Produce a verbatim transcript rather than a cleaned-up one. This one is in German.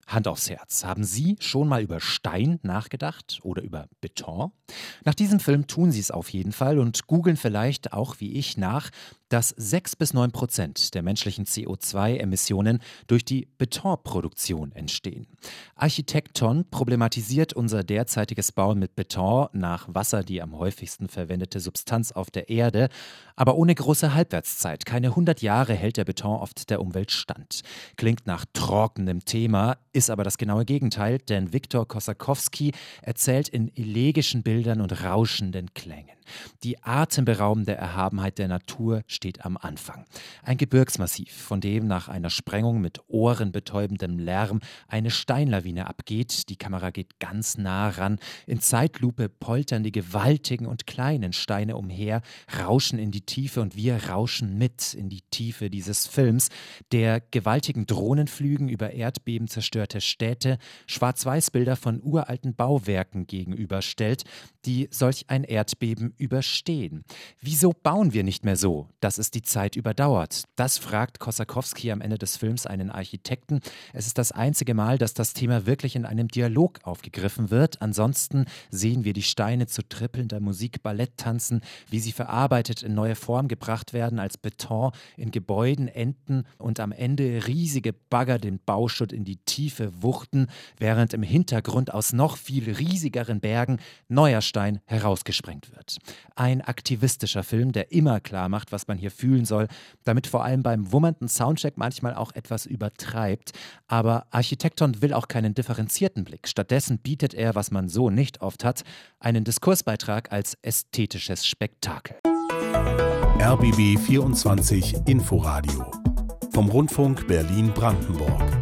Hand aufs Herz. Haben Sie schon mal über Stein nachgedacht oder über Beton? Nach diesem Film tun Sie es auf jeden Fall und googeln vielleicht auch wie ich nach, dass sechs bis neun Prozent der menschlichen C O zwei Emissionen durch die Betonproduktion entstehen. Architekton problematisiert unser derzeitiges Bauen mit Beton, nach Wasser die am häufigsten verwendete Substanz auf der Erde, aber ohne große Halbwertszeit. Keine hundert Jahre hält der Beton oft der Umwelt stand. Klingt nach trockenem Thema, ist aber das genaue Gegenteil, denn Viktor Kosakowski erzählt in elegischen Bildern und rauschenden Klängen. Die atemberaubende Erhabenheit der Natur steht am Anfang. Ein Gebirgsmassiv, von dem nach einer Sprengung mit ohrenbetäubendem Lärm eine Steinlawine abgeht. Die Kamera geht ganz nah ran. In Zeitlupe poltern die gewaltigen und kleinen Steine umher, rauschen in die Tiefe und wir rauschen mit in die Tiefe dieses Films, der gewaltigen Drohnenflügen über erdbebenzerstörte Städte Schwarz-Weiß-Bilder von uralten Bauwerken gegenüberstellt, die solch ein Erdbeben überstehen. Wieso bauen wir nicht mehr so, dass es die Zeit überdauert? Das fragt Kosakowski am Ende des Films einen Architekten. Es ist das einzige Mal, dass das Thema wirklich in einem Dialog aufgegriffen wird. Ansonsten sehen wir die Steine zu trippelnder Musik Ballett tanzen, wie sie verarbeitet in neue Form gebracht werden, als Beton in Gebäuden enden und am Ende riesige Bagger den Bauschutt in die Tiefe wuchten, während im Hintergrund aus noch viel riesigeren Bergen neuer Stein herausgesprengt wird. Ein aktivistischer Film, der immer klar macht, was man hier fühlen soll, damit vor allem beim wummernden Soundcheck manchmal auch etwas übertreibt. Aber Architekton will auch keinen differenzierten Blick. Stattdessen bietet er, was man so nicht oft hat, einen Diskursbeitrag als ästhetisches Spektakel. R B B vierundzwanzig Inforadio vom Rundfunk Berlin-Brandenburg.